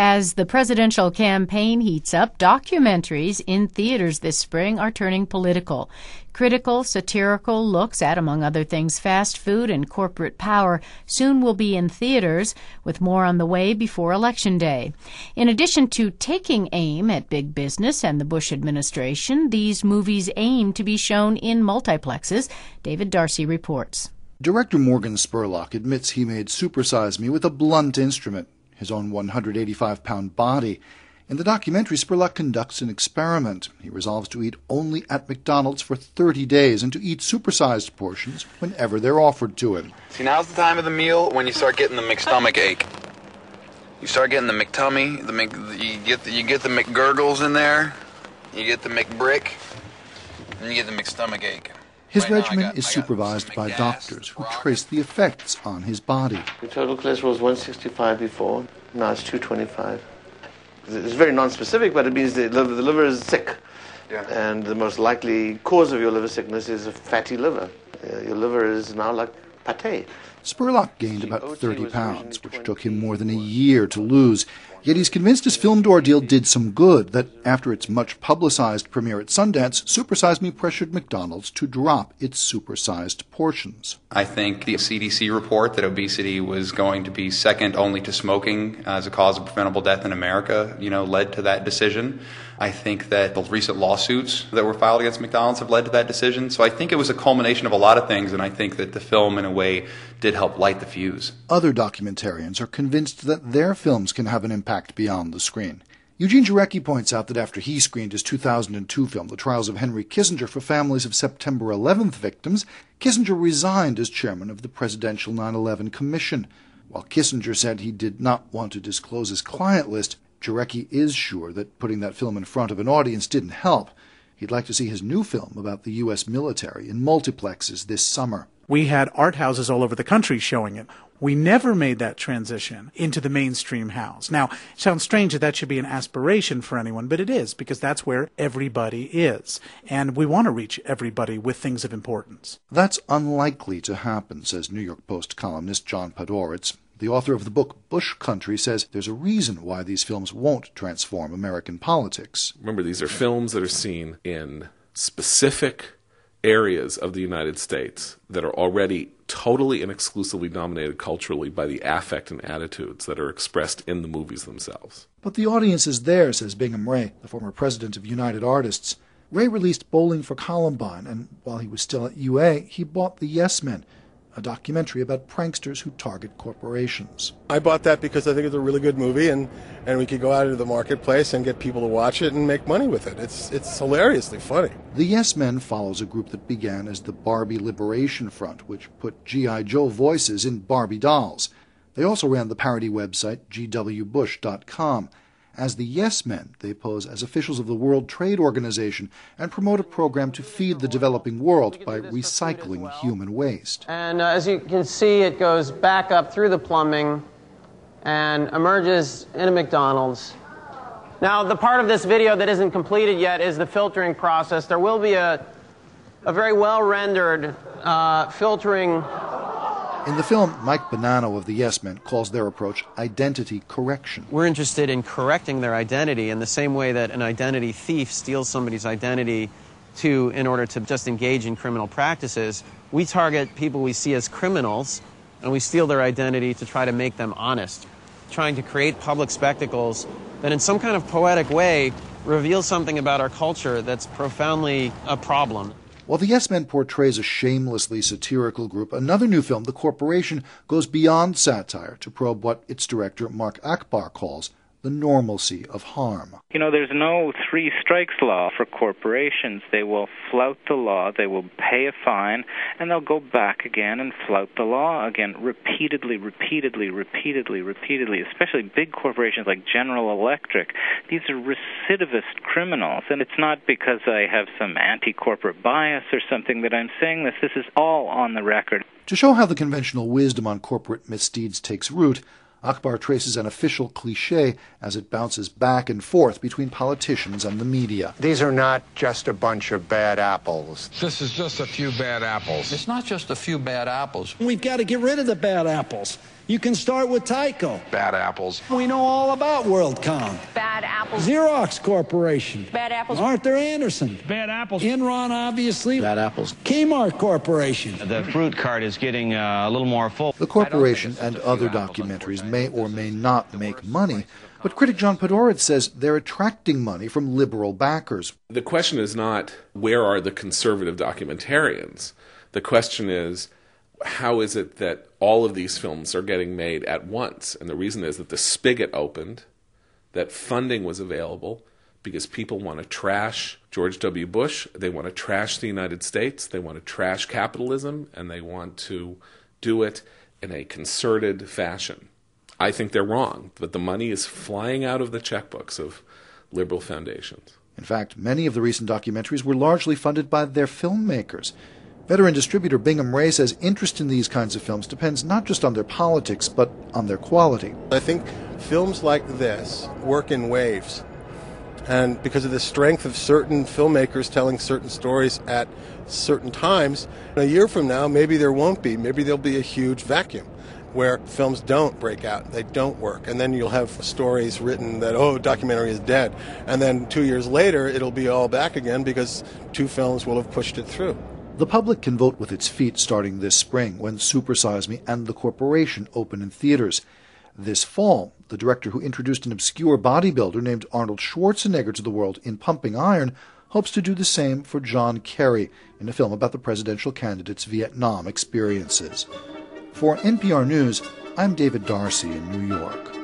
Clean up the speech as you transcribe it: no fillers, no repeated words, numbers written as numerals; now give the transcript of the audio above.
As the presidential campaign heats up, documentaries in theaters this spring are turning political. Critical, satirical looks at, among other things, fast food and corporate power soon will be in theaters, with more on the way before Election Day. In addition to taking aim at big business and the Bush administration, these movies aim to be shown in multiplexes. David Darcy reports. Director Morgan Spurlock admits he made Super Size Me with a blunt instrument, his own 185-pound body. In the documentary, Spurlock conducts an experiment. He resolves to eat only at McDonald's for 30 days and to eat supersized portions whenever they're offered to him. See, now's the time of the meal when you start getting the McStomach ache. You start getting the McTummy, you get the McGurgles in there, you get the McBrick, and you get the McStomach ache. His regimen is supervised by doctors who trace the effects on his body. The total cholesterol was 165 before, now it's 225. It's very non-specific, but it means the liver is sick. Yeah. And the most likely cause of your liver sickness is a fatty liver. Your liver is now like pate. Spurlock gained about 30 pounds, which took him more than a year to lose. Yet he's convinced his filmed ordeal did some good, that after its much-publicized premiere at Sundance, Super Size Me pressured McDonald's to drop its supersized portions. I think the CDC report that obesity was going to be second only to smoking as a cause of preventable death in America, led to that decision. I think that the recent lawsuits that were filed against McDonald's have led to that decision. So I think it was a culmination of a lot of things, and I think that the film, in a way, did help light the fuse. Other documentarians are convinced that their films can have an impact beyond the screen. Eugene Jarecki points out that after he screened his 2002 film, The Trials of Henry Kissinger, for families of September 11th victims, Kissinger resigned as chairman of the Presidential 9/11 Commission. While Kissinger said he did not want to disclose his client list, Jarecki is sure that putting that film in front of an audience didn't help. He'd like to see his new film about the U.S. military in multiplexes this summer. We had art houses all over the country showing it. We never made that transition into the mainstream house. Now, it sounds strange that should be an aspiration for anyone, but it is, because that's where everybody is. And we want to reach everybody with things of importance. That's unlikely to happen, says New York Post columnist John Podhoretz. The author of the book Bush Country says there's a reason why these films won't transform American politics. Remember, these are films that are seen in specific areas of the United States that are already totally and exclusively dominated culturally by the affect and attitudes that are expressed in the movies themselves. But the audience is there, says Bingham Ray, the former president of United Artists. Ray released Bowling for Columbine, and while he was still at UA, he bought The Yes Men, a documentary about pranksters who target corporations. I bought that because I think it's a really good movie, and we could go out into the marketplace and get people to watch it and make money with it. It's hilariously funny. The Yes Men follows a group that began as the Barbie Liberation Front, which put G.I. Joe voices in Barbie dolls. They also ran the parody website gwbush.com. As the Yes Men, they pose as officials of the World Trade Organization and promote a program to feed the developing world by recycling human waste. And as you can see, it goes back up through the plumbing and emerges in a McDonald's. Now, the part of this video that isn't completed yet is the filtering process. There will be a very well-rendered filtering. In the film, Mike Bonanno of the Yes Men calls their approach identity correction. We're interested in correcting their identity in the same way that an identity thief steals somebody's identity in order to just engage in criminal practices. We target people we see as criminals, and we steal their identity to try to make them honest, trying to create public spectacles that in some kind of poetic way reveal something about our culture that's profoundly a problem. While the Yes Men portrays a shamelessly satirical group, another new film, The Corporation, goes beyond satire to probe what its director, Mark Akbar, calls the normalcy of harm. There's no three strikes law for corporations. They will flout the law, they will pay a fine, and they'll go back again and flout the law again, repeatedly, especially big corporations like General Electric. These are recidivist criminals, and it's not because I have some anti-corporate bias or something that I'm saying this. This is all on the record. To show how the conventional wisdom on corporate misdeeds takes root, Akbar traces an official cliché as it bounces back and forth between politicians and the media. These are not just a bunch of bad apples. This is just a few bad apples. It's not just a few bad apples. We've got to get rid of the bad apples. You can start with Tyco. Bad apples. We know all about WorldCom. Bad apples. Xerox Corporation. Bad apples. Arthur Anderson. Bad apples. Enron, obviously. Bad apples. Kmart Corporation. The fruit cart is getting a little more full. The corporation and other documentaries may or may not make money, but critic John Podhoretz says they're attracting money from liberal backers. The question is not where are the conservative documentarians. The question is, how is it that all of these films are getting made at once? And the reason is that the spigot opened, that funding was available, because people want to trash George W. Bush, they want to trash the United States, they want to trash capitalism, and they want to do it in a concerted fashion. I think they're wrong, but the money is flying out of the checkbooks of liberal foundations. In fact, many of the recent documentaries were largely funded by their filmmakers. Veteran distributor Bingham Ray says interest in these kinds of films depends not just on their politics, but on their quality. I think films like this work in waves. And because of the strength of certain filmmakers telling certain stories at certain times, a year from now, maybe there won't be. Maybe there'll be a huge vacuum where films don't break out, they don't work. And then you'll have stories written that, oh, documentary is dead. And then 2 years later, it'll be all back again because two films will have pushed it through. The public can vote with its feet starting this spring when Super Size Me and The Corporation open in theaters. This fall, the director who introduced an obscure bodybuilder named Arnold Schwarzenegger to the world in Pumping Iron hopes to do the same for John Kerry in a film about the presidential candidate's Vietnam experiences. For NPR News, I'm David Darcy in New York.